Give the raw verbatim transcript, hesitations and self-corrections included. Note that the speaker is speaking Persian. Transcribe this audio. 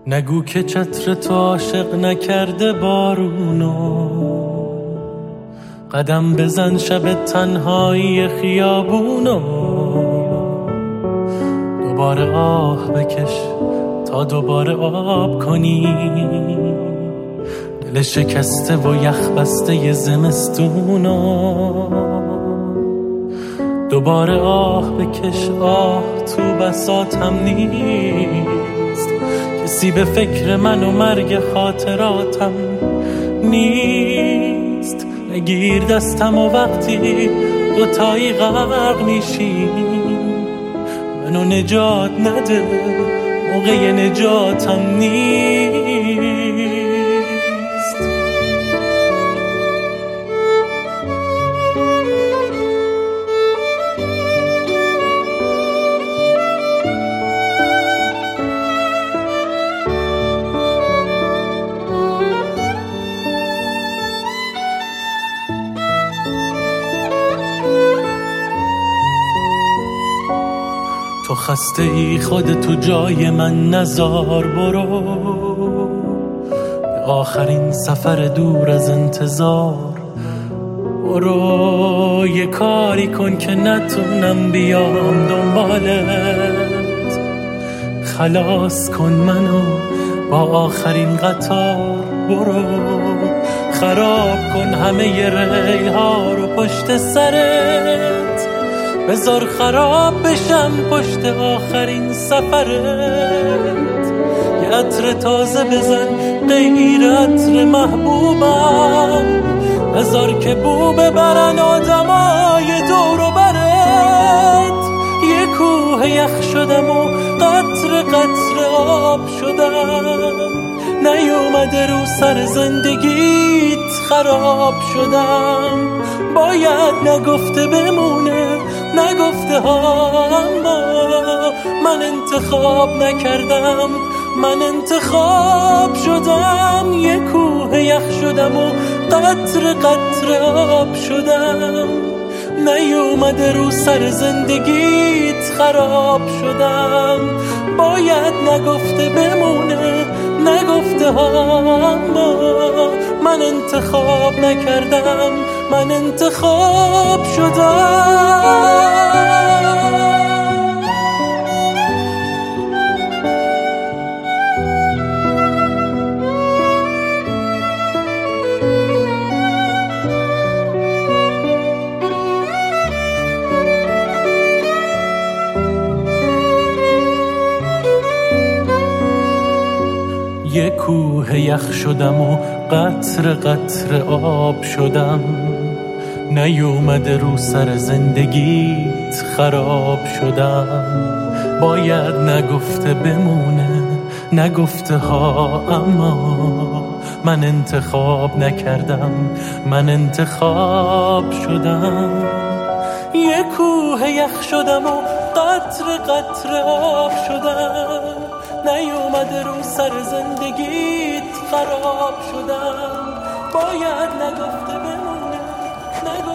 نگو که چتر تو عاشق نکرده بارونو، قدم بزن شب تنهایی خیابونو، دوباره آه بکش تا دوباره آب کنی دل شکسته و یخ بسته ی زمستونو. دوباره آه بکش، آه تو بساطم نیست، کسی به فکر من و مرگ خاطراتم نیست. نگیر دستم و وقتی دوتایی غرق میشیم منو نجات نده، موقع نجاتم نیست. تو خسته ای خودتو جای من نزار، برو به آخرین سفر دور از انتظار. برو یه کاری کن که نتونم بیام دنبالت، خلاص کن منو با آخرین قطار. برو خراب کن همه ی ریل ها رو پشت سرت، بذار خراب بشم پشت آخرین سفرت. یه عطر تازه بزن غیر عطر محبوبم، بذار که بو ببرن آدمای دور و برت. یه کوه یخ شدم و قطر قطر آب شدم، نیومده رو سر زندگیت خراب شدم. باید نگفته بمونه، نگفته ها، اما من انتخاب نکردم، من انتخاب شدم. یه کوه یخ شدم و قطر قطر آب شدم، نیومده رو سر زندگیت خراب شدم. باید نگفته بمونه، نگفته ها، اما من انتخاب نکردم، من انتخاب شدم. یه کوه یخ شدم و قطر قطر آب شدم، نیومده رو سر زندگیت خراب شدم. باید نگفته بمونه، نگفته ها، اما من انتخاب نکردم، من انتخاب شدم. یه کوه یخ شدم و قطر قطر آب شدم، نیومده رو سر زندگیت خراب شدم. باید نگفته بمونه، نگفته